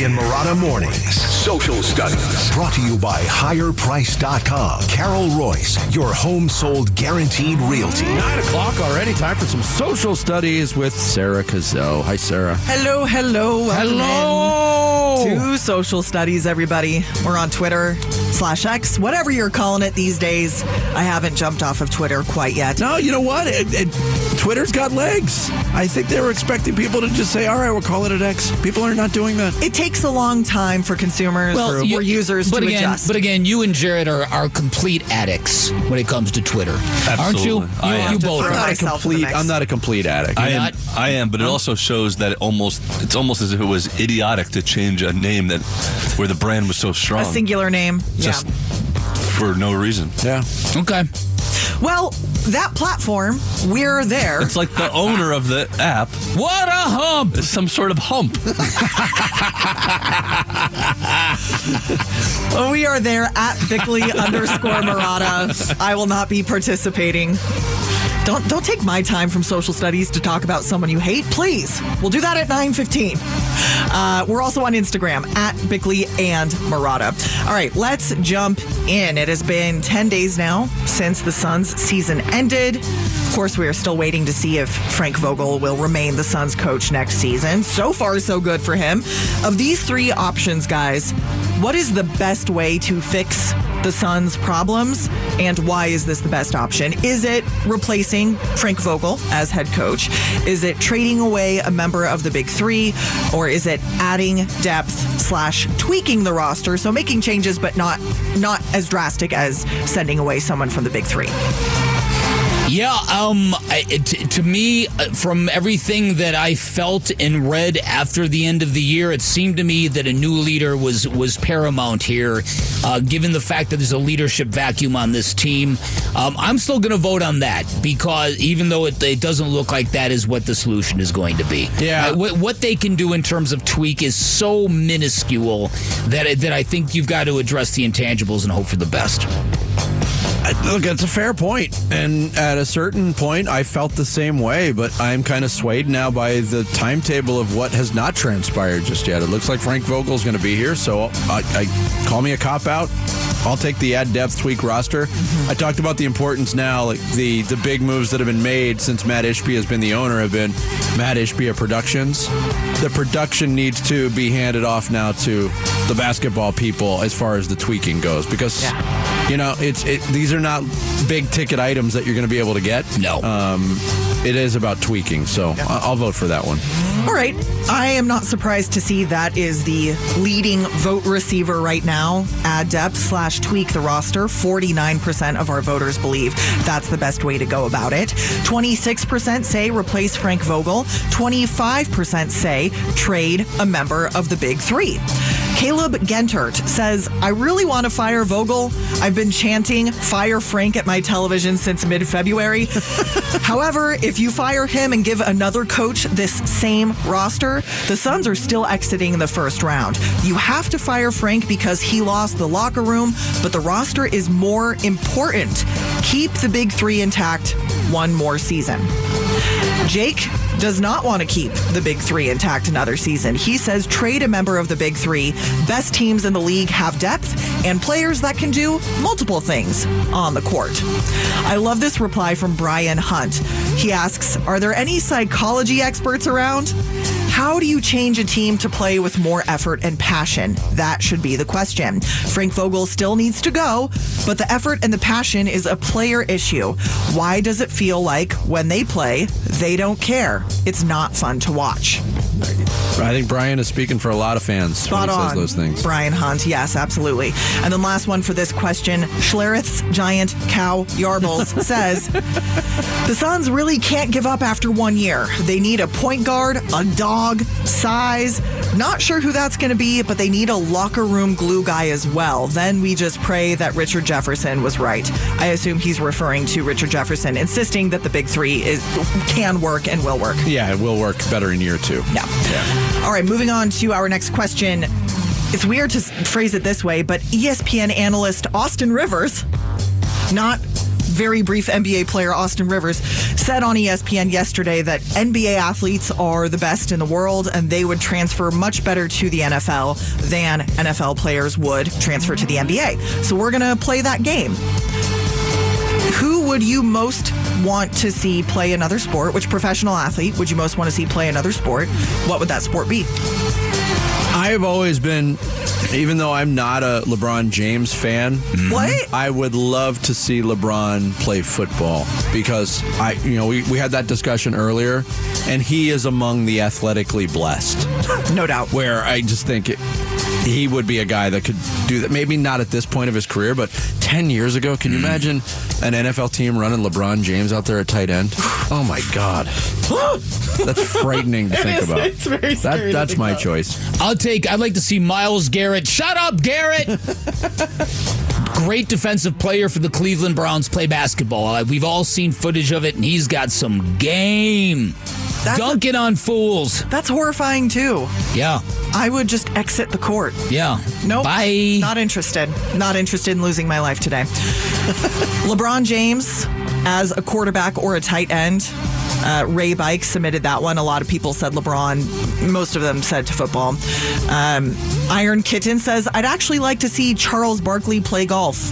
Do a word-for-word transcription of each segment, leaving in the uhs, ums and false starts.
Bickley and Marotta Mornings. Social Studies. Brought to you by higher price dot com. Carol Royce, your home sold guaranteed realty. Nine o'clock already. Time for some social studies with Sarah Cazot. Hi, Sarah. Hello, hello. Welcome Hello. in to Social Studies, everybody. We're on Twitter slash X, whatever you're calling it these days. I haven't jumped off of Twitter quite yet. No, you know what? It, it, Twitter's got legs. I think they were expecting people to just say, all right, we'll call it an X. People are not doing that. It takes a long time for consumers Well, or you- users but to again, adjust. But again, you and Jared are, are complete addicts when it comes to Twitter, aren't you? Absolutely. You, I am. you both throw are. I'm not a myself in the complete. mix. I'm not a complete addict. I am, not? I am, but it also shows that it almost it's almost as if it was idiotic to change a name that where the brand was so strong. a singular name. Just yeah. for no reason. Yeah. Okay. Well, that platform, we're there. It's like the owner of the app What a hump! is some sort of hump. We are there at Bickley underscore Marotta. I will not be participating. Don't don't take my time from social studies to talk about someone you hate, please. We'll do that at nine fifteen. Uh, we're also on Instagram at Bickley and Marotta. All right, let's jump in. It has been ten days now since the Suns season ended. Of course, we are still waiting to see if Frank Vogel will remain the Suns coach next season. So far, so good for him. Of these three options, guys, what is the best way to fix the Suns' problems, and why is this the best option? Is it replacing Frank Vogel as head coach? Is it trading away a member of the Big Three? Or is it adding depth slash tweaking the roster, so making changes but not not as drastic as sending away someone from the Big Three? Yeah, um, I- it, to me, uh, from everything that I felt and read after the end of the year, it seemed to me that a new leader was was paramount here, uh, given the fact that there's a leadership vacuum on this team. Um, I'm still going to vote on that because even though it, it doesn't look like that is what the solution is going to be. Yeah. Uh, what, what they can do in terms of tweak is so minuscule that, that I think you've got to address the intangibles and hope for the best. I- Look, it's a fair point. And at a certain point, I felt the same way, but I'm kind of swayed now by the timetable of what has not transpired just yet. It looks like Frank Vogel's going to be here, so I, I call me a cop-out. I'll take the add depth tweak roster. Mm-hmm. I talked about the importance now, like the, the big moves that have been made since Matt Ishbia has been the owner have been Matt Ishbia Productions. The production needs to be handed off now to the basketball people as far as the tweaking goes, because Yeah. you know it's it, these are not big ticket items that you're going to be able to get. No. Um, it is about tweaking, so I- I'll vote for that one. All right. I am not surprised to see that is the leading vote receiver right now. Add depth slash tweak the roster. forty-nine percent of our voters believe that's the best way to go about it. twenty-six percent say replace Frank Vogel. twenty-five percent say trade a member of the Big Three. Caleb Gentert says, I really want to fire Vogel. I've been chanting fire Frank at my television since mid-February. However, if you fire him and give another coach this same roster, the Suns are still exiting the first round. You have to fire Frank because he lost the locker room, but the roster is more important. Keep the Big Three intact one more season. Jake does not want to keep the Big Three intact another season. He says trade a member of the Big Three. Best teams in the league have depth and players that can do multiple things on the court. I love this reply from Brian Hunt. He asks, are there any psychology experts around? How do you change a team to play with more effort and passion? That should be the question. Frank Vogel still needs to go, but the effort and the passion is a player issue. Why does it feel like when they play, they don't care? It's not fun to watch. I think Brian is speaking for a lot of fans Spot when he on, says those things. Brian Hunt. Yes, absolutely. And then last one for this question. Schlereth's Giant Cow Yarbles says, the Suns really can't give up after one year. They need a point guard, a dog, size. Not sure who that's going to be, but they need a locker room glue guy as well. Then we just pray that Richard Jefferson was right. I assume he's referring to Richard Jefferson insisting that the Big Three is can work and will work. Yeah, it will work better in year two. Yeah. yeah. All right, moving on to our next question. It's weird to phrase it this way, but E S P N analyst Austin Rivers, not very brief N B A player Austin Rivers said on E S P N yesterday that N B A athletes are the best in the world and they would transfer much better to the N F L than N F L players would transfer to the N B A. So we're going to play that game. Who would you most want to see play another sport? Which professional athlete would you most want to see play another sport? What would that sport be? I've always been, even though I'm not a LeBron James fan, What? I would love to see LeBron play football because I, you know, we, we had that discussion earlier, and he is among the athletically blessed. No doubt. Where I just think it, he would be a guy that could do that. Maybe not at this point of his career, but ten years ago, can you imagine an N F L team running LeBron James out there at tight end? Oh my God, that's frightening to think is, about. it's very scary that, to that's think my about. choice. I'll take, I'd like to see Myles Garrett. Shut up, Garrett! Great defensive player for the Cleveland Browns, play basketball. Uh, we've all seen footage of it, and he's got some game. That's Dunking on fools. That's horrifying too. Yeah, I would just exit the court. yeah. Nope. Bye. Not interested. Not interested in losing my life today. LeBron James as a quarterback or a tight end. Uh, Ray Bike submitted that one. A lot of people said LeBron. Most of them said to football. Um, Iron Kitten says, I'd actually like to see Charles Barkley play golf.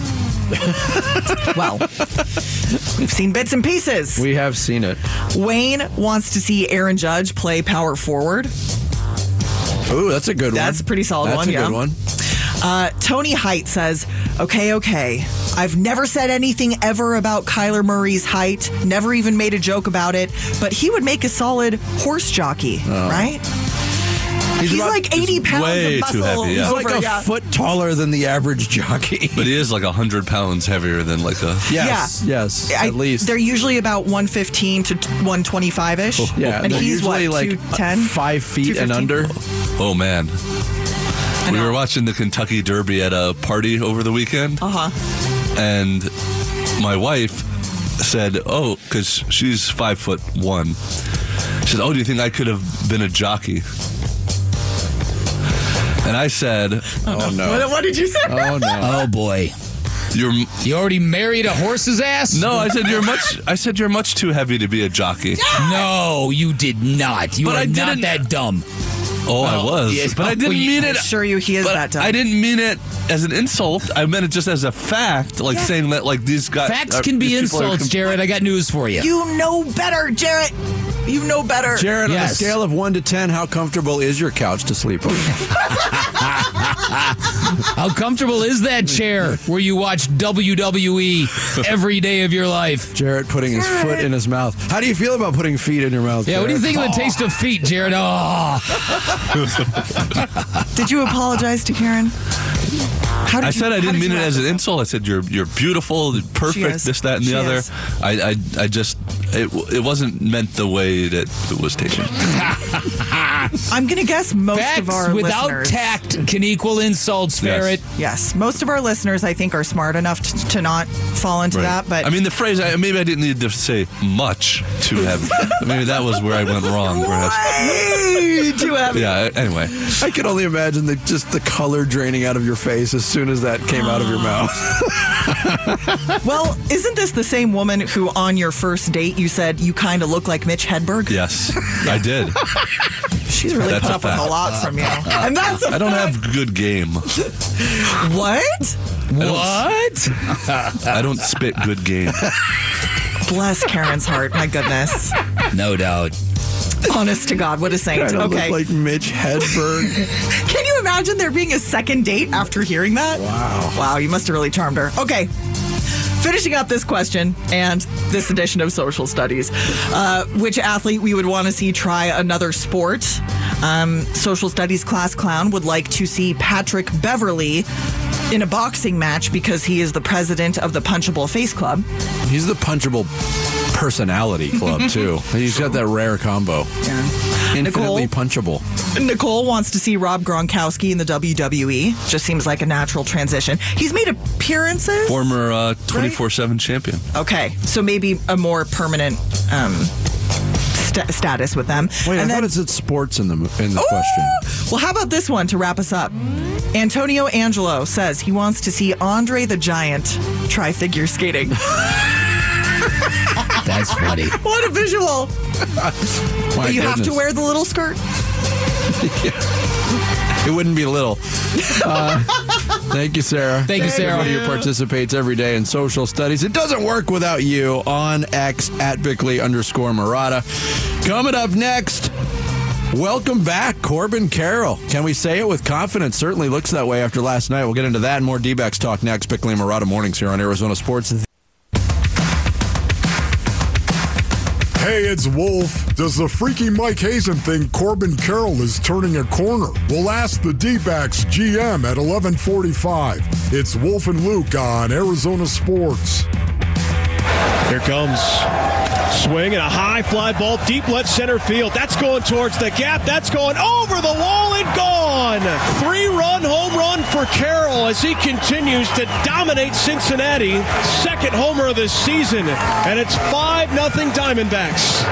Well, we've seen bits and pieces. We have seen it. Wayne wants to see Aaron Judge play power forward. Ooh, that's a good one. That's a pretty solid that's one, a yeah. good one. Uh, Tony Height says, okay, okay. I've never said anything ever about Kyler Murray's height, never even made a joke about it, but he would make a solid horse jockey, Oh. right? He's, about- like eighty pounds way of too muscle. heavy, yeah. He's like over- a yeah. foot taller than the average jockey. But he is like one hundred pounds heavier than like a... Yes, Yeah. yes, I- at least. They're usually about one fifteen to one twenty-five-ish. Yeah, and they're he's what, usually like two ten? five feet and two fifteen? under. Oh, man. We know. were watching the Kentucky Derby at a party over the weekend. Uh-huh. And my wife said, oh, because she's five foot one. She said, oh, do you think I could have been a jockey? And I said, Oh no! What, what did you say? Oh no! Oh, boy. you're... You already married a horse's ass? No, I said you're much. I said you're much too heavy to be a jockey. No, you did not. You But are I not didn't- that dumb. Oh, I was, yes. but I didn't Oh, mean I it. assure you he is But that dumb. I didn't mean it as an insult. I meant it just as a fact, like Yeah. saying that like these guys. Facts uh, can be these people are insults, com- Jared. I got news for you. You know better, Jarrett. You know better. Jared, on a Yes. scale of one to ten, how comfortable is your couch to sleep on? How comfortable is that chair where you watch W W E every day of your life? Jared putting his foot in his mouth. How do you feel about putting feet in your mouth? Yeah, what do you Jared? think of the taste of feet, Jared? Oh, Did you apologize to Karen? How did I you- said I how didn't did mean you it as an wrap insult. I said you're you're beautiful, perfect, is. this, that, and the She other. is. I, I I just it it wasn't meant the way that it was taken. this? I'm gonna guess most facts of our without listeners. tact can equal insults, Ferret. Yes, most of our listeners, I think, are smart enough to, to not fall into Right. that. But I mean, the phrase. I, maybe I didn't need to say much to have. Maybe that was where I went wrong. Perhaps. way too heavy. Yeah. Anyway, I can only imagine the, just the color draining out of your face as soon as that came out of your mouth. Well, isn't this the same woman who, on your first date, you said you kind of look like Mitch Hedberg? yes, I did. She's really That's put a up with fact. a lot from you, and that's a I don't fact. have good game. What? What? I don't spit good game. Bless Karen's heart. My goodness. No doubt. Honest to God, what a saint. Kind of Okay. look like Mitch Hedberg. Can you imagine there being a second date after hearing that? Wow. Wow, you must have really charmed her. Okay. Finishing up this question and this edition of Social Studies. Uh, which athlete we would want to see try another sport? Um, Social Studies class clown would like to see Patrick Beverly in a boxing match because he is the president of the Punchable Face Club. He's the punchable personality club, too. He's got that rare combo. Infinitely Nicole? punchable. Nicole wants to see Rob Gronkowski in the W W E. Just seems like a natural transition. He's made appearances. Former uh, twenty-four seven champion. Okay, so maybe a more permanent um, st- status with them. Wait, I and thought then, it said sports in the in the question. well, how about this one to wrap us up? Antonio Angelo says he wants to see Andre the Giant try figure skating. That's funny. What a visual. My you have to goodness. wear the little skirt? It wouldn't be little. Uh, thank you, Sarah. Thank you, Sarah. Everybody who participates every day in social studies. It doesn't work without you on X at Bickley underscore Murata. Coming up next, welcome back, Corbin Carroll. Can we say it with confidence? Certainly looks that way after last night. We'll get into that and more D-backs talk next. Bickley and Murata mornings here on Arizona Sports. Hey, it's Wolf. Does the freaky Mike Hazen think Corbin Carroll is turning a corner? We'll ask the D-backs G M at eleven forty-five. It's Wolf and Luke on Arizona Sports. Here comes swing and a high fly ball deep left center field. That's going towards the gap. That's going over the wall and gone. Three-run home run for Carroll as he continues to dominate Cincinnati. Second homer of the season, and it's five nothing Diamondbacks.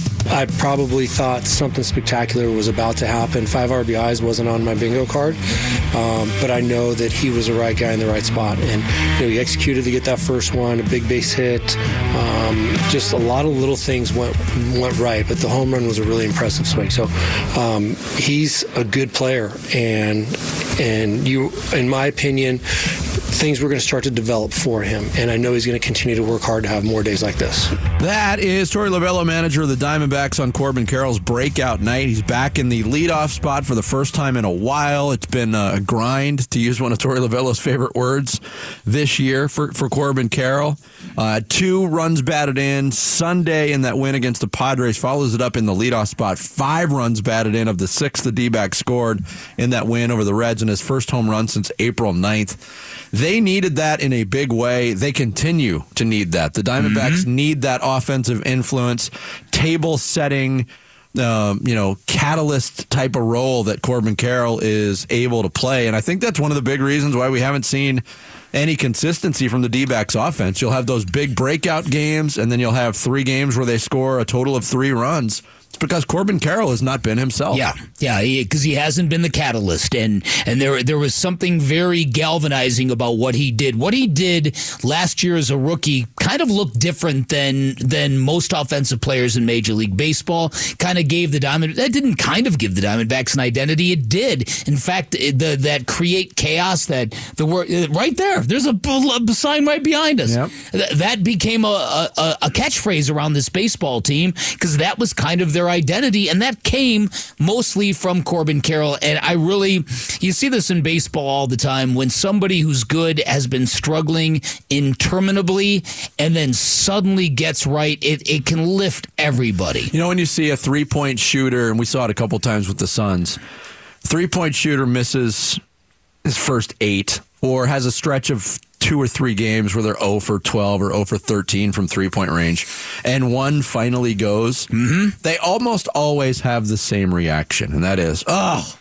I probably thought something spectacular was about to happen. Five R B Is wasn't on my bingo card, um, but I know that he was the right guy in the right spot. And you know, he executed to get that first one, a big base hit. Um, just a lot of little things went went right, but the home run was a really impressive swing. So um, he's a good player, and and you, in my opinion, things were going to start to develop for him. And I know he's going to continue to work hard to have more days like this. That is Torey Lovullo, manager of the Diamondbacks, on Corbin Carroll's breakout night. He's back in the leadoff spot for the first time in a while. It's been a grind, to use one of Torey Lovullo's favorite words, this year for, for Corbin Carroll. Uh, two runs batted in. Sunday in that win against the Padres follows it up in the leadoff spot. Five runs batted in of the six the D-backs scored in that win over the Reds, and his first home run since April ninth. They needed that in a big way. They continue to need that. The Diamondbacks mm-hmm. need that offensive influence, table-setting, um, you know, catalyst type of role that Corbin Carroll is able to play. And I think that's one of the big reasons why we haven't seen any consistency from the D-backs offense. You'll have those big breakout games, and then you'll have three games where they score a total of three runs. It's because Corbin Carroll has not been himself. Yeah, yeah, because he, he hasn't been the catalyst, and and there there was something very galvanizing about what he did. What he did last year as a rookie kind of looked different than than most offensive players in Major League Baseball. Kind of gave the Diamond that didn't kind of give the Diamondbacks an identity. It did. In fact, the that create chaos that the word right there. There's a, a sign right behind us. Yep. Th- that became a, a a catchphrase around this baseball team because that was kind of their identity, and that came mostly from Corbin Carroll. And I really, you see this in baseball all the time, when somebody who's good has been struggling interminably and then suddenly gets right, it, it can lift everybody. You know, when you see a three-point shooter, and we saw it a couple times with the Suns, three-point shooter misses his first eight or has a stretch of two or three games where they're zero for twelve or zero for thirteen from three-point range, and one finally goes, mm-hmm. they almost always have the same reaction, and that is, oh,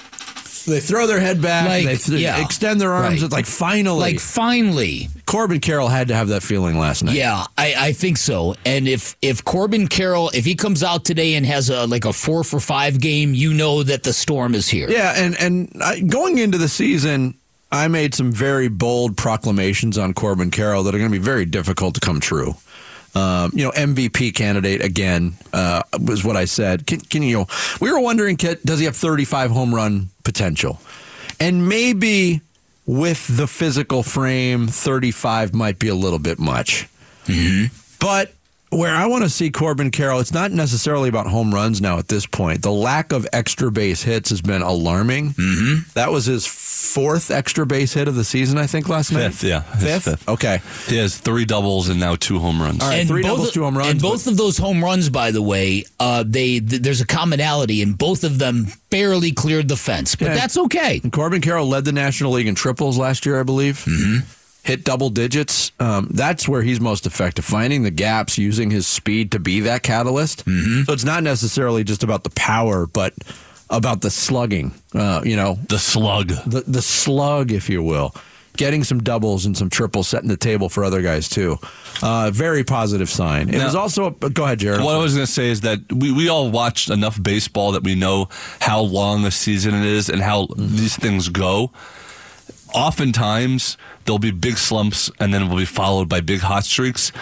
they throw their head back, like, they th- yeah, extend their arms, right. it's like, finally. Like, finally. Corbin Carroll had to have that feeling last night. Yeah, I, I think so. And if, if Corbin Carroll, if he comes out today and has a like a four for five game, you know that the storm is here. Yeah, and, and I, going into the season, I made some very bold proclamations on Corbin Carroll that are going to be very difficult to come true. Um, you know, M V P candidate again uh, was what I said. Can, can you know? We were wondering, does he have thirty-five home run potential? And maybe with the physical frame, thirty-five might be a little bit much. Mm-hmm. But where I want to see Corbin Carroll, it's not necessarily about home runs now at this point. The lack of extra base hits has been alarming. Mm-hmm. That was his fourth extra base hit of the season, I think, last night. Fifth, yeah. Fifth? fifth? Okay. He has three doubles and now two home runs. All right, and three both, doubles, two home runs. And both but- of those home runs, by the way, uh, they th- there's a commonality, and both of them barely cleared the fence. But Yeah. that's okay. And Corbin Carroll led the National League in triples last year, I believe. Mm-hmm. Hit double digits. Um, that's where he's most effective, finding the gaps, using his speed to be that catalyst. Mm-hmm. So it's not necessarily just about the power, but about the slugging, uh, you know. The slug. The, the slug, if you will. Getting some doubles and some triples, setting the table for other guys, too. Uh, very positive sign. It now, was also, a, go ahead, Jared. What I was going to say is that we, we all watched enough baseball that we know how long a season it is and how mm-hmm. these things go. Oftentimes, there'll be big slumps, and then it will be followed by big hot streaks.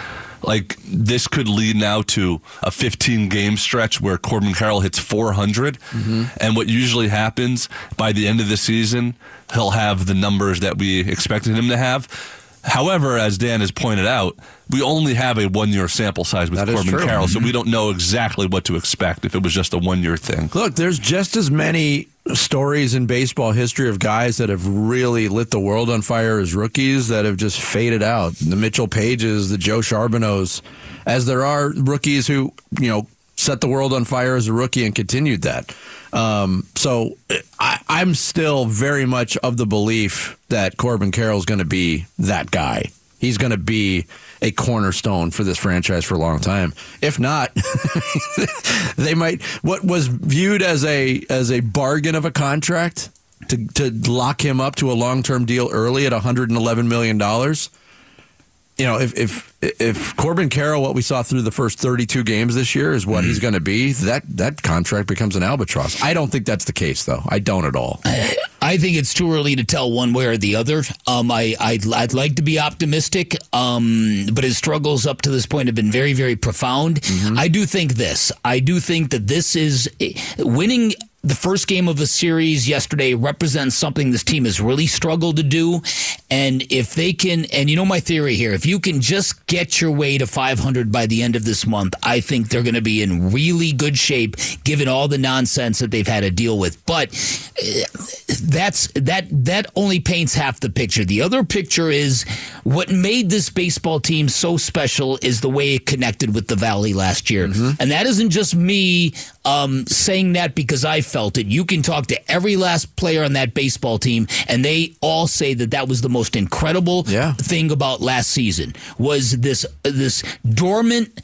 like this could lead now to a fifteen-game stretch where Corbin Carroll hits four hundred. Mm-hmm. And what usually happens by the end of the season, he'll have the numbers that we expected him to have. However, as Dan has pointed out, we only have a one-year sample size with Corbin Carroll, so we don't know exactly what to expect if it was just a one-year thing. Look, there's just as many stories in baseball history of guys that have really lit the world on fire as rookies that have just faded out. The Mitchell Pages, the Joe Charbonneaus, as there are rookies who, you know, set the world on fire as a rookie and continued that. Um, so I, I'm still very much of the belief that Corbin Carroll is going to be that guy. He's going to be a cornerstone for this franchise for a long time. If not, they might. What was viewed as a as a bargain of a contract to to lock him up to a long term deal early at one hundred eleven million dollars. You know, if if if Corbin Carroll, what we saw through the first thirty-two games this year, is what he's going to be, that that contract becomes an albatross. I don't think that's the case, though. I don't at all. I think it's too early to tell one way or the other. Um, I I'd, I'd like to be optimistic, um, but his struggles up to this point have been very, very profound. Mm-hmm. I do think this. I do think that this is winning. The first game of the series yesterday represents something this team has really struggled to do. And if they can, and you know my theory here, if you can just get your way to five hundred by the end of this month, I think they're going to be in really good shape given all the nonsense that they've had to deal with. But that's that that only paints half the picture. The other picture is what made this baseball team so special is the way it connected with the Valley last year. Mm-hmm. And that isn't just me um, saying that because I felt it. You can talk to every last player on that baseball team, and they all say that that was the most incredible yeah. thing about last season was this this dormant,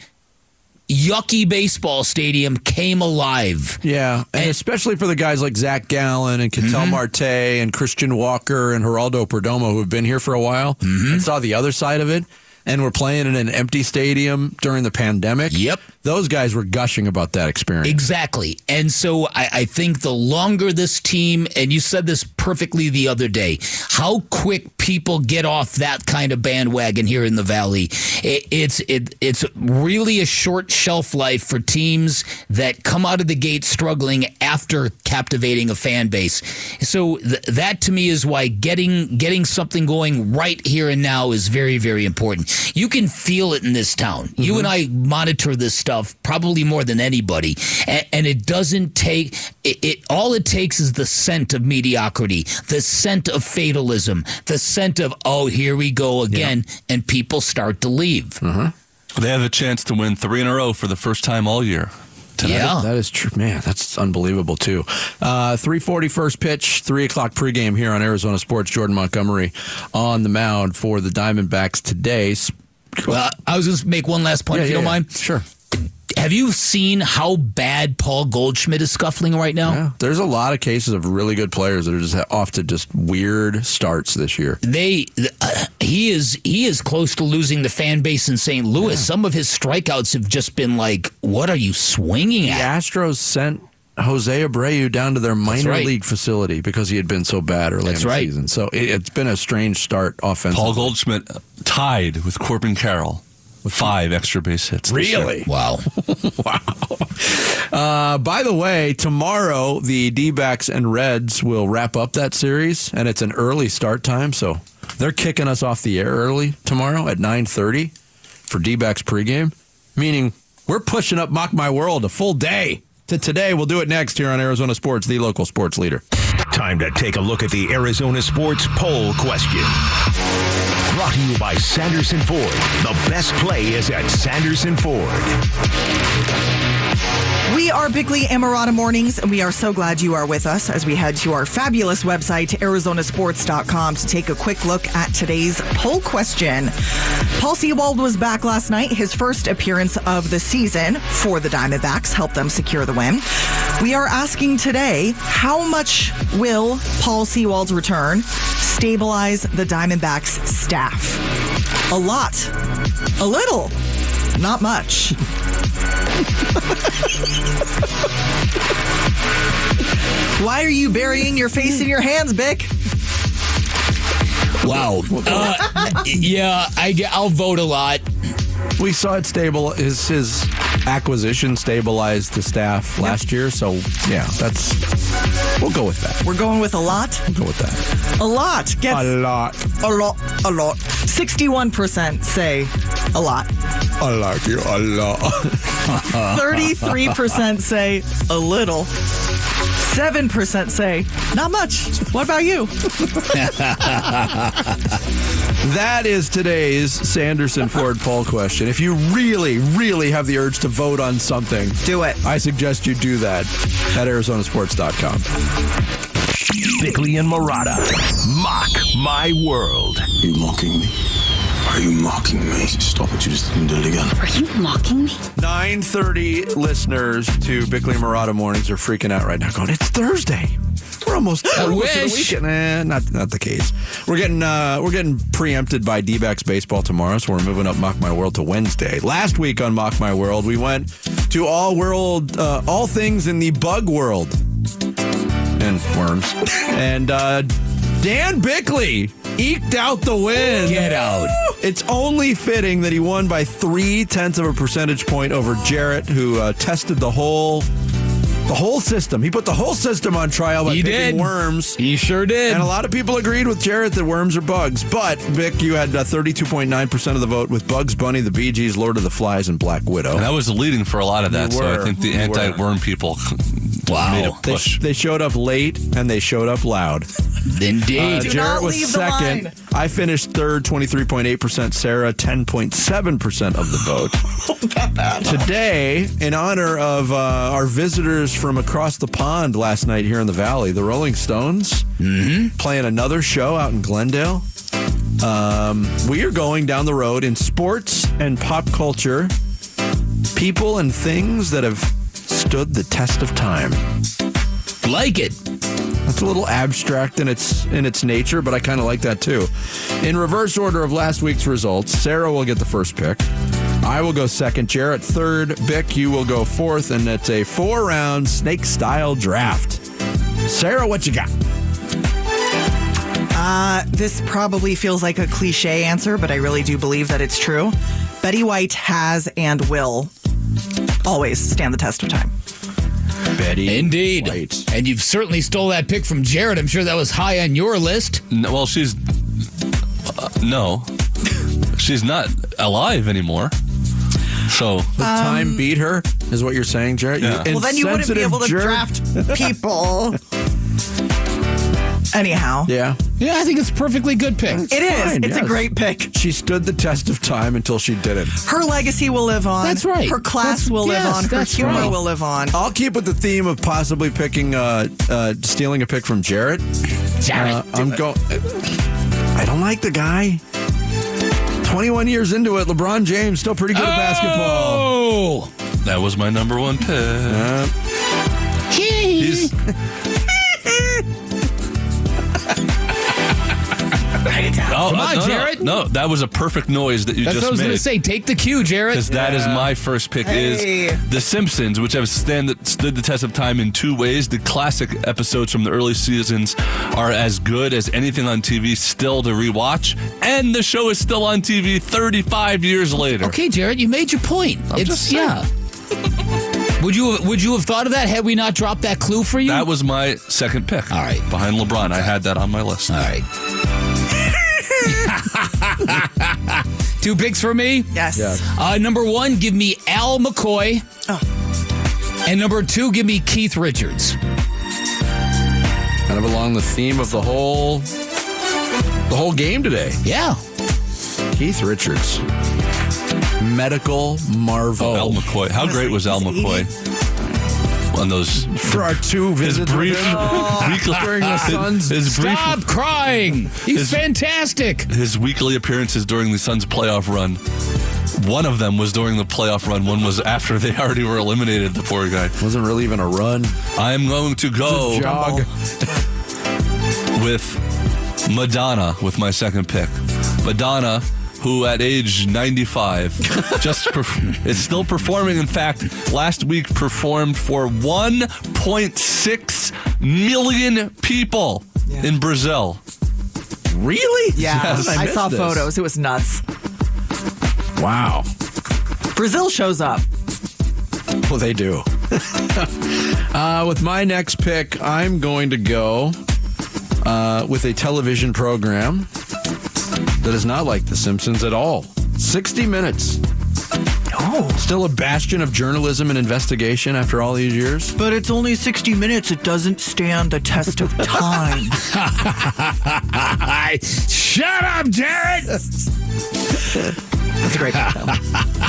yucky baseball stadium came alive. Yeah, and, and especially for the guys like Zach Gallen and Ketel mm-hmm. Marte and Christian Walker and Geraldo Perdomo who have been here for a while mm-hmm. and saw the other side of it. And we're playing in an empty stadium during the pandemic. Yep. Those guys were gushing about that experience. Exactly. And so I, I think the longer this team, and you said this perfectly the other day, how quick people get off that kind of bandwagon here in the Valley. It, it's it, it's really a short shelf life for teams that come out of the gate struggling after captivating a fan base. So th- that to me is why getting getting something going right here and now is very, very important. You can feel it in this town. Mm-hmm. You and I monitor this stuff probably more than anybody, and, and it doesn't take it, it. All it takes is the scent of mediocrity, the scent of fatalism, the scent of oh, here we go again, yeah. and people start to leave. Mm-hmm. They have a chance to win three in a row for the first time all year. Tonight. Yeah, that is true, man. That's unbelievable too. Uh, three forty first pitch, three o'clock pregame here on Arizona Sports. Jordan Montgomery on the mound for the Diamondbacks today. Well, I was going to make one last point, yeah, if you yeah, don't yeah. mind. Sure. Have you seen how bad Paul Goldschmidt is scuffling right now? Yeah, there's a lot of cases of really good players that are just off to just weird starts this year. They, uh, he is he is close to losing the fan base in Saint Louis. Yeah. Some of his strikeouts have just been like, "What are you swinging at?" The Astros sent Jose Abreu down to their minor right. league facility because he had been so bad early That's in the right. season. So it, it's been a strange start offensively. Paul Goldschmidt tied with Corbin Carroll. With five extra base hits. Really? Wow. Wow. Uh, by the way, tomorrow the D-backs and Reds will wrap up that series, and it's an early start time, so they're kicking us off the air early tomorrow at nine thirty for D-backs pregame, meaning we're pushing up Mock My World a full day to today. We'll do it next here on Arizona Sports, the local sports leader. Time to take a look at the Arizona Sports poll question. Brought to you by Sanderson Ford. The best play is at Sanderson Ford. We are Bickley and Murata Mornings, and we are so glad you are with us as we head to our fabulous website, arizona sports dot com, to take a quick look at today's poll question. Paul Sewald was back last night. His first appearance of the season for the Diamondbacks helped them secure the win. We are asking today, how much will Paul Sewald's return stabilize the Diamondbacks staff? A lot. A little. Not much. Why are you burying your face in your hands, Bick? Wow. Uh, yeah, I, I'll vote a lot. We saw it stable. His, his acquisition stabilized the staff last year. So, yeah, that's. We'll go with that. We're going with a lot. We'll go with that. A lot. Gets A lot. A lot. A lot. sixty-one percent say a lot. I like you a lot. thirty-three percent say a little. seven percent say not much. What about you? That is today's Sanderson Ford poll question. If you really, really have the urge to vote on something, Do it. I suggest you do that at Arizona Sports dot com. Bickley and Marotta. Mock My World. Are you mocking me? Are you mocking me? Stop it, you just didn't do it again. Are you mocking me? nine thirty listeners to Bickley and Marotta Mornings are freaking out right now going, it's Thursday. We're almost, I we're almost to the wish. weekend. Eh, not, not the case. We're getting uh, we're getting preempted by D-backs baseball tomorrow, so we're moving up Mock My World to Wednesday. Last week on Mock My World, we went to all world, uh, all things in the bug world. And worms. And uh, Dan Bickley eked out the win. Get out. It's only fitting that he won by three tenths of a percentage point over Jarrett, who uh, tested the whole the whole system. He put the whole system on trial by He picking did. worms. He sure did. And a lot of people agreed with Jarrett that worms are bugs. But, Vic, you had uh, thirty-two point nine percent of the vote with Bugs Bunny, the Bee Gees, Lord of the Flies, and Black Widow. And I was leading for a lot of that, You so were. I think the You were. anti-worm people Wow. made a They, push. they showed up late, and they showed up loud. Indeed. Uh, Do Jarrett not was leave the second. line. I finished third, twenty-three point eight percent. Sarah, ten point seven percent of the vote. Today, in honor of uh, our visitors from across the pond last night here in the Valley, the Rolling Stones, playing another show out in Glendale. Um, we are going down the road in sports and pop culture, people and things that have stood the test of time. Like it. It's a little abstract in its in its nature, but I kind of like that too. In reverse order of last week's results, Sarah will get the first pick. I will go second. Jarrett third. Bick, you will go fourth, and it's a four-round snake-style draft. Sarah, what you got? Uh, this probably feels like a cliche answer, but I really do believe that it's true. Betty White has and will always stand the test of time. Betty Indeed. White. And you've certainly stole that pick from Jarrett. I'm sure that was high on your list. No, well, she's uh, no, she's not alive anymore. So The time beat her, is what you're saying, Jarrett? Yeah. You Well, then you wouldn't be able to insensitive jerk. draft people. Anyhow, Yeah. Yeah, I think it's a perfectly good pick. it is. fine, It's yes. a great pick. She stood the test of time until she didn't. Her legacy will live on. That's right. Her class That's- will live yes, on. Her that's humor right. will live on. I'll keep with the theme of possibly picking, uh, uh, stealing a pick from Jarrett. Jarrett. Uh, I'm going. I don't like the guy. twenty-one years into it, LeBron James still pretty good at basketball. Oh! that was my number one pick. Uh, He's Oh, Come uh, on, no, no, Jarrett. No, that was a perfect noise that you That's just what I was made. going to say. Take the cue, Jarrett. Because that is my first pick Hey. is The Simpsons, which have stand, stood the test of time in two ways. The classic episodes from the early seasons are as good as anything on T V still to rewatch, and the show is still on T V thirty-five years later. Okay, Jarrett, you made your point. I'm it's just saying. yeah. Would you would you have thought of that had we not dropped that clue for you? That was my second pick. All right. Behind LeBron. I had that on my list. All right. Two picks for me. Yes. Yes. Uh, number one, give me Al McCoy. Oh. And number two, give me Keith Richards. kind of along the theme of the whole, the whole game today. Yeah. Keith Richards, medical marvel. Oh, Al McCoy. How great was Al McCoy? On those For our two his visits brief, with him weekly, during the Suns. his brief, Stop crying. He's His- fantastic. his weekly appearances during the Suns playoff run. One of them was during the playoff run. One was after they already were eliminated. The poor guy. Wasn't really even a run. I'm going to go Jog. with Madonna with my second pick. Madonna, who at age ninety-five just perf- is still performing. In fact, last week performed for one point six million people Yeah. in Brazil. Really? Yeah, Yes, I, missed saw this. photos. It was nuts. Wow. Brazil shows up. Well, they do. uh, with my next pick, I'm going to go uh, with a television program that is not like The Simpsons at all. sixty minutes. Oh. Still a bastion of journalism and investigation after all these years. But it's only sixty minutes. It doesn't stand the test of time. Shut up, Jared! That's a great pick, though.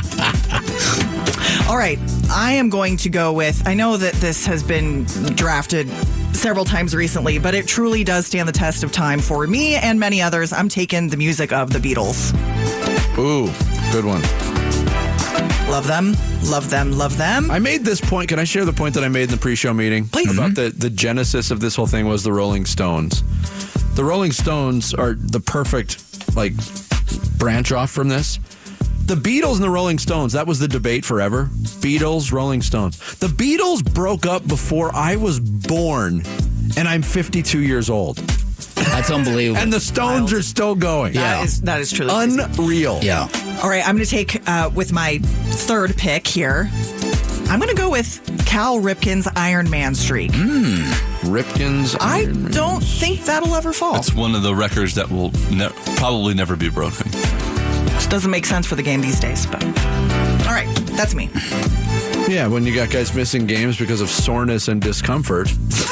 All right. I am going to go with, I know that this has been drafted several times recently, but it truly does stand the test of time for me and many others. I'm taking the music of the Beatles. Ooh, good one. Love them, love them, love them. I made this point. Can I share the point that I made in the pre-show meeting? Please. About the, the genesis of this whole thing was the Rolling Stones. The Rolling Stones are the perfect, like, branch off from this. The Beatles and the Rolling Stones, that was the debate forever. Beatles, Rolling Stones. The Beatles broke up before I was born, and I'm fifty-two years old. That's unbelievable. And the Stones Wild. are still going. That Yeah. is that is truly crazy. Unreal. Yeah. All right, I'm going to take uh, with my third pick here. I'm going to go with Cal Ripken's Iron Man streak. Ripken's I Iron Man. don't think that'll ever fall. It's one of the records that will ne- probably never be broken. Which doesn't make sense for the game these days, but all right, that's me. Yeah, when you got guys missing games because of soreness and discomfort.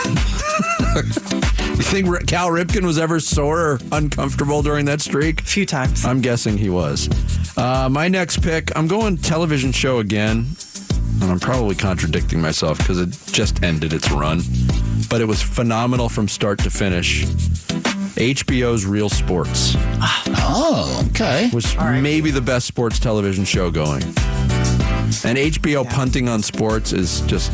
You think Cal Ripken was ever sore or uncomfortable during that streak? A few times. I'm guessing he was. Uh, my next pick, I'm going television show again. And I'm probably contradicting myself because it just ended its run. But it was phenomenal from start to finish. H B O's Real Sports Oh, okay. was right. maybe the best sports television show going. And H B O punting on sports is just,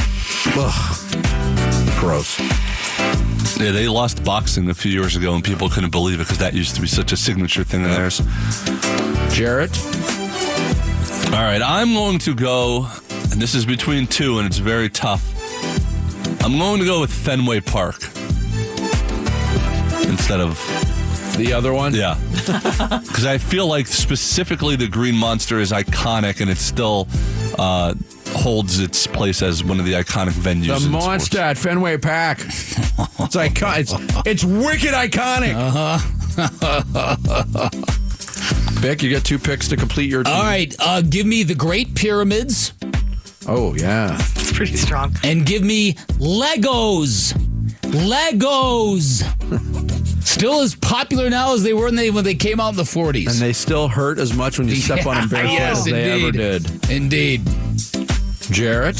ugh, gross. Yeah, they lost boxing a few years ago, and people couldn't believe it because that used to be such a signature thing of theirs. Jarrett? All right, I'm going to go, and this is between two, and it's very tough. I'm going to go with Fenway Park instead of The other one? yeah, because I feel like specifically the Green Monster is iconic, and it still uh, holds its place as one of the iconic venues. The in monster sports. at Fenway Park. It's icon- It's, it's wicked iconic. Uh-huh. Beck, you got two picks to complete your team. All right. Uh, give me the Great Pyramids Oh, yeah. It's pretty strong. and give me Legos. Legos. Still as popular now as they were when they when they came out in the forties. And they still hurt as much when you step on them barefoot Yes, as they indeed. ever did. Indeed. Jarrett?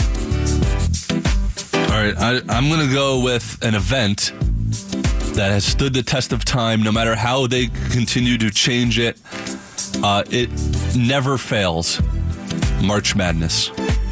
All right, I, I'm going to go with an event that has stood the test of time, no matter how they continue to change it. Uh, it never fails. March Madness.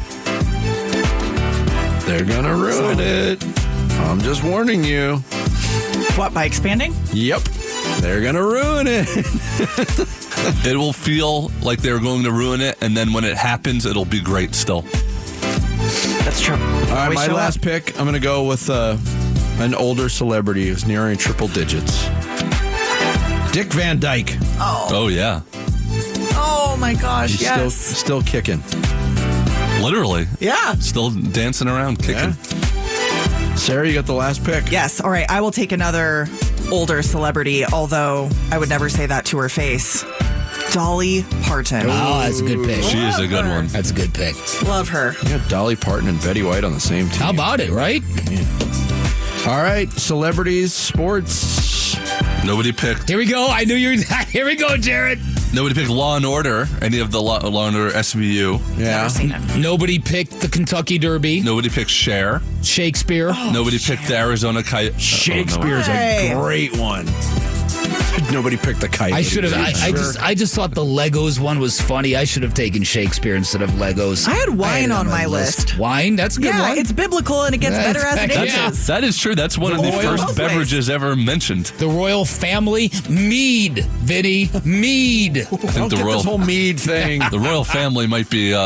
They're going to ruin it. I'm just warning you. What, by expanding? Yep. They're going to ruin it. It will feel like they're going to ruin it, and then when it happens, it'll be great still. That's true. All right, Always my show last up. pick, I'm going to go with uh, an older celebrity who's nearing triple digits. Dick Van Dyke. Oh, yeah. Oh my gosh, He's yes. still still kicking. Literally. Yeah. Still dancing around, kicking. Yeah. Sarah, you got the last pick. Yes. All right. I will take another older celebrity, although I would never say that to her face. Dolly Parton. Oh, that's a good pick. She is a good her. one. That's a good pick. Love her. You got Dolly Parton and Betty White on the same team. How about it, right? All right, celebrities, sports. Nobody picked. Here we go. I knew you were. Here we go, Jared. Nobody picked Law and Order. Any of the Law, Law and Order S V U. Yeah. Never seen it. Nobody picked the Kentucky Derby. Nobody picked Cher. Shakespeare. Nobody picked the Arizona Coyote. Shakespeare's Hey. a great one. Nobody picked the kite. I should have. I, I just. I just thought the Legos one was funny. I should have taken Shakespeare instead of Legos. I had wine it on my list. Wine. That's a good Yeah, one. it's biblical and it gets That's- better as it that's- ages. That is true. That's one of the Oil. first Both ways. beverages ever mentioned. The royal family. Mead. Vinny. Mead. I think Don't the get royal this whole mead thing. the royal family might be uh,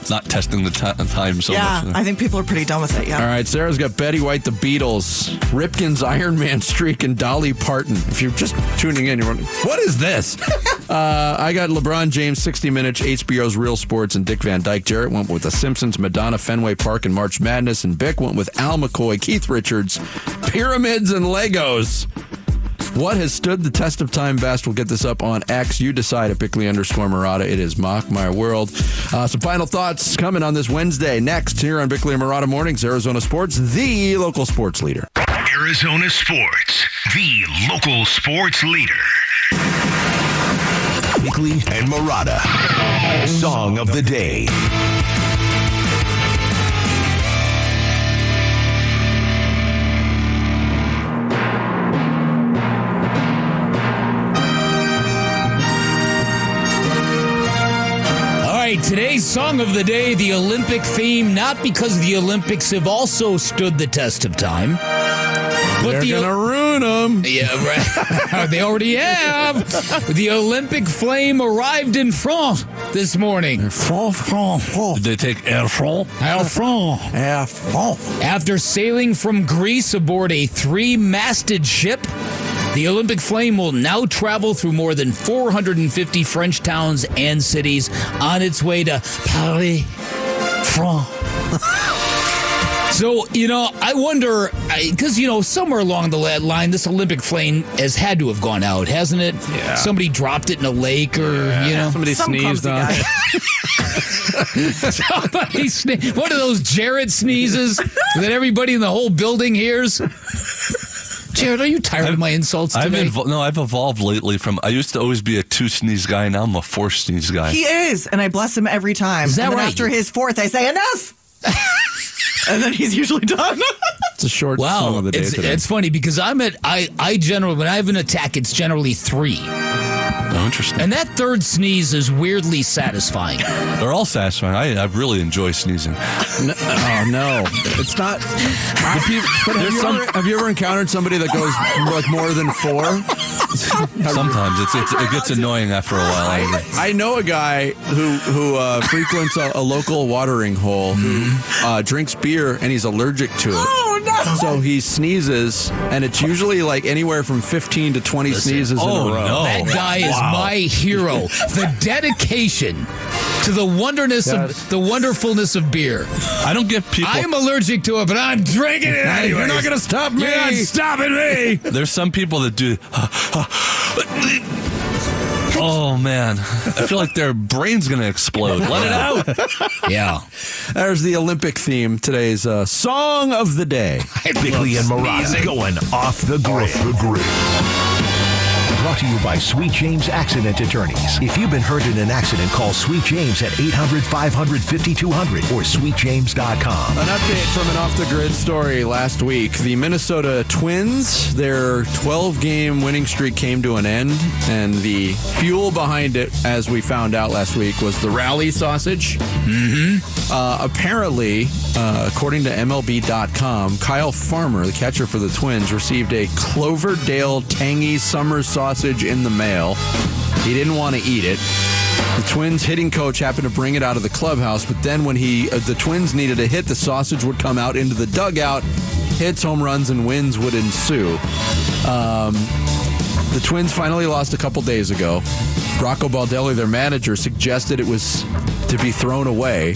not testing the t- time so yeah, much. I think people are pretty done with it. Yeah. All right, Sarah's got Betty White, the Beatles, Ripken's Iron Man streak, and Dolly Parton. If you're just tuning in, you're wondering, what is this? uh, I got LeBron James, sixty minutes, H B O's Real Sports, and Dick Van Dyke. Jarrett went with The Simpsons, Madonna, Fenway Park, and March Madness. And Bick went with Al McCoy, Keith Richards, Pyramids, and Legos. What has stood the test of time best? We'll get this up on X. You decide at Bickley underscore Murata. It is Mock My World. Uh, some final thoughts coming on this Wednesday. Next, here on Bickley and Murata Mornings, Arizona Sports, the local sports leader. Arizona Sports, the local sports leader. Bickley and Murata. Song of the day. Today's song of the day, the Olympic theme, not because the Olympics have also stood the test of time. But They're the, gonna ruin them. Yeah, right. They already have. The Olympic flame arrived in France this morning. France, France, France. Did they take Air France? Air France. Air France. After sailing from Greece aboard a three-masted ship, the Olympic flame will now travel through more than four hundred fifty French towns and cities on its way to Paris, France. So, you know, I wonder, because, you know, somewhere along the line, this Olympic flame has had to have gone out, hasn't it? Yeah. Somebody dropped it in a lake or, Yeah. you know. Somebody Some sneezed clumsy on guy. it. Somebody sne- One of those Jared sneezes that everybody in the whole building hears. Jared, are you tired of my insults I've today? evo- no, I've evolved lately from, I used to always be a two sneeze guy. Now I'm a four sneeze guy. He is, and I bless him every time. Is that and then right? after his fourth, I say, enough! And then he's usually done. It's a short song Wow, of the day it's, today. it's funny because I'm at I I generally when I have an attack, it's generally three, Oh, interesting. and that third sneeze is weirdly satisfying. They're all satisfying. I, I really enjoy sneezing. No, oh, no. It's not. The peop- but have, There's you some- ever, have you ever encountered somebody that goes like more than four? Sometimes it's, it's it gets annoying after a while. I, I know a guy who who uh, frequents a, a local watering hole who uh, drinks beer and he's allergic to it. Oh, no! So he sneezes, and it's usually like anywhere from fifteen to twenty sneezes oh, in a row. no. That guy is my hero. The dedication to the wonderness Yes. of the wonderfulness of beer. I don't get people. I'm allergic to it, but I'm drinking it anyway. You're not going to stop me. You're not stopping me. There's some people that do. Oh man, I feel like their brain's gonna explode. Let it out. Yeah. There's the Olympic theme. Today's uh, song of the day. Bickley and Murata going off the grid. Off the grid. Brought to you by Sweet James Accident Attorneys. If you've been hurt in an accident, call Sweet James at eight hundred, five hundred, fifty-two hundred or sweet james dot com. An update from an off-the-grid story last week. The Minnesota Twins, their twelve-game winning streak came to an end, and the fuel behind it, as we found out last week, was the rally sausage. Mm-hmm. Uh, apparently, uh, according to M L B dot com, Kyle Farmer, the catcher for the Twins, received a Cloverdale tangy summer sausage in the mail. He didn't want to eat it. The Twins hitting coach happened to bring it out of the clubhouse, but then when he uh, the Twins needed a hit, the sausage would come out into the dugout. Hits, home runs, and wins would ensue. Um, the Twins finally lost a couple days ago. Rocco Baldelli, their manager, suggested it was to be thrown away.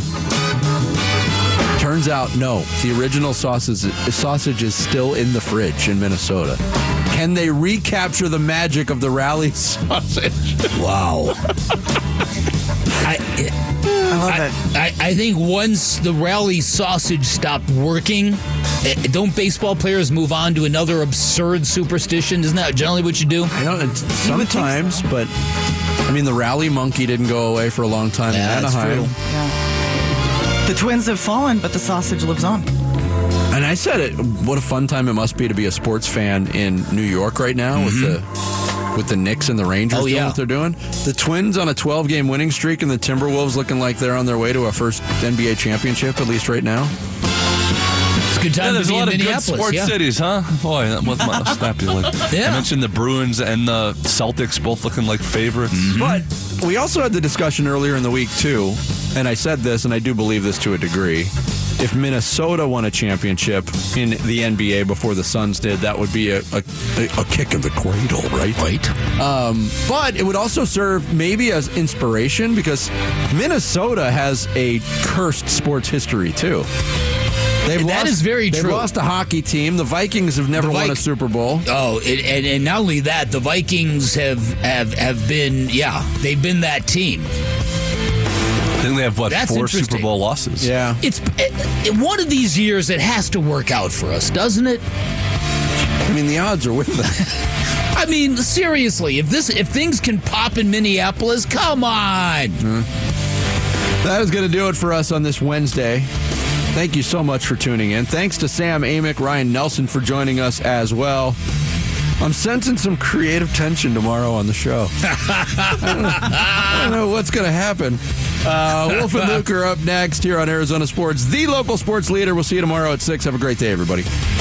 Turns out, no. The original sausage, sausage is still in the fridge in Minnesota. Can they recapture the magic of the rally sausage? Wow. I, I love I, it. I, I think once the rally sausage stopped working, eh, don't baseball players move on to another absurd superstition? Isn't that generally what you do? I don't. It's sometimes, but I mean, the rally monkey didn't go away for a long time Yeah, in that's Anaheim. true. Yeah. The Twins have fallen, but the sausage lives on. And I said it. What a fun time it must be to be a sports fan in New York right now with the with the Knicks and the Rangers Oh, doing yeah. what they're doing. The Twins on a twelve-game winning streak, and the Timberwolves looking like they're on their way to a first N B A championship, at least right now. It's a good Yeah, time there's to a be lot in of good Minneapolis. sports Yeah. cities, huh? Boy, that was my snappy like. Yeah. I mentioned the Bruins and the Celtics both looking like favorites. But we also had the discussion earlier in the week, too, and I said this, and I do believe this to a degree, if Minnesota won a championship in the N B A before the Suns did, that would be a, a, a kick in the cradle, right? Right. Um, but it would also serve maybe as inspiration because Minnesota has a cursed sports history, too. They've that lost, is very they've true. They've lost a hockey team. The Vikings have never The won Vik- a Super Bowl. Oh, and, and, and not only that, the Vikings have, have, have been, yeah, they've been that team. I think they have, what, That's four interesting. Super Bowl losses? Yeah. It's it, it- one of these years it has to work out for us, doesn't it? I mean, the odds are with them. I mean, seriously, if this if things can pop in Minneapolis, come on. That is going to do it for us on this Wednesday. Thank you so much for tuning in. Thanks to Sam Amick, Ryan Nelson for joining us as well. I'm sensing some creative tension tomorrow on the show. I, don't know, I don't know what's going to happen. Uh, Wolf and Luke are up next here on Arizona Sports, the local sports leader. We'll see you tomorrow at six. Have a great day, everybody.